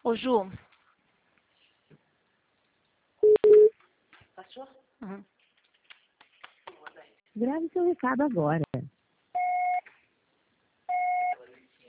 Ô, Ju. Passou? Uhum. Grave seu recado agora.